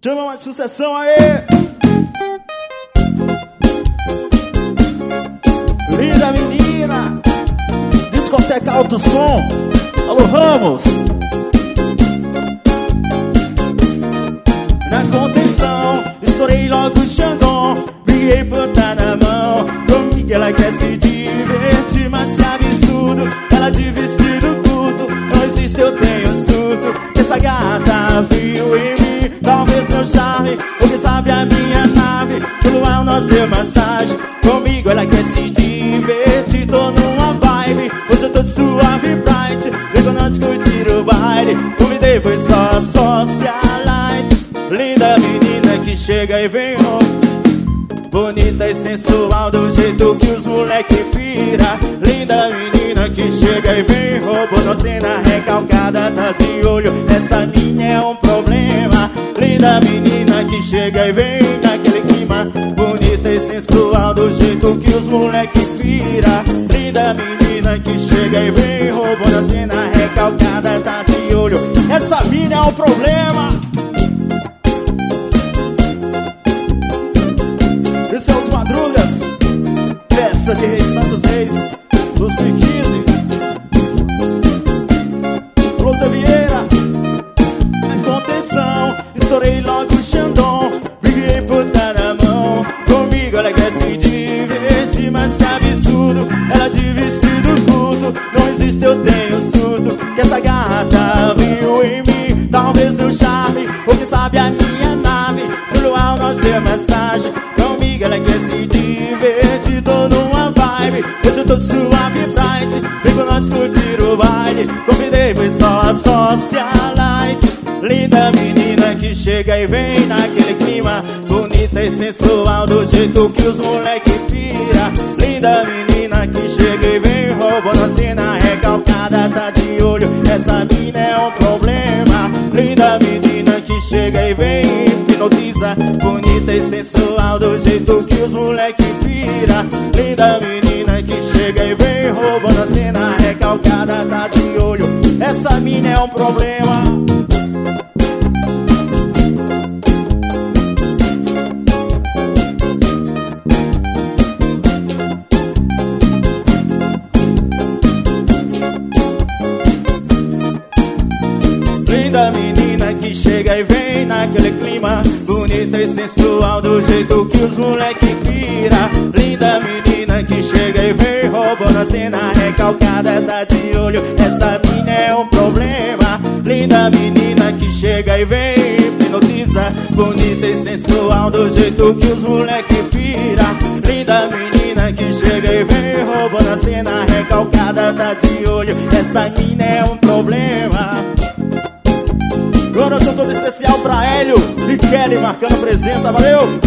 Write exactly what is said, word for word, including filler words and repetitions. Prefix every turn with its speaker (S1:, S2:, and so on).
S1: Chama uma sucessão aí. Linda menina, discoteca alto som. Alô Ramos. Na contenção, estourei logo o Xandão. Briguei planta na mão. Comigo ela quer se divertir, mas que absurdo. Ela de vestido curto, não existe, eu tenho surto. Essa gata viu em mim, talvez meu charme, ou quem sabe a minha nave. No luar nós deu massagem. Comigo ela quer se divertir, tô numa vibe. Hoje eu tô de suave bright, vem com nós curtir o baile. Convidei foi só socialite. Linda menina que chega e vem roupa, bonita e sensual do jeito que os moleque pira. Linda menina que chega e vem roubando a cena recalcada, tá de olho, essa minha é um problema. Linda menina que chega e vem naquele clima, bonita e sensual do jeito que os moleque pira. Linda menina que chega e vem roubando a cena recalcada, tá de olho, essa minha é um problema. Esse é os Madrugas, festa de Reis Santos Reis dois mil e quinze. Rosa Vieira, a contenção, estourei logo o Xandão. Briguei puta na mão, comigo ela quer se divertir, mas que absurdo. Ela de vestido curto, não existe, eu tenho surto. Que essa gata viu em mim, talvez o charme, ou quem sabe a minha nave. No luar nós deu massagem. Ela quer se divertir, tô numa vibe. Hoje eu tô suave bright, vem com nós curtir o baile. Convidei foi só a socialite. Linda menina que chega e vem naquele clima, bonita e sensual do jeito que os moleque pira. Linda menina que chega e vem roubando a cena recalcada, tá de olho, essa mina é um problema. Linda menina que chega e vem hipnotiza, bonita e sensual do jeito que os moleque pira. Linda menina que chega e vem roubando a cena recalcada, tá de olho, essa mina é um problema. Linda menina que chega e vem naquele clima, bonita e sensual do jeito que os moleque pira. Linda menina que chega e vem roubando a cena recalcada, tá de olho, essa mina é um problema. Linda menina que chega e vem hipnotiza, bonita e sensual do jeito que os moleque pira. Linda menina que chega e vem roubando a cena recalcada, tá de olho, essa mina é um problema. Coração todo especial pra Hélio e Kelly marcando presença, valeu!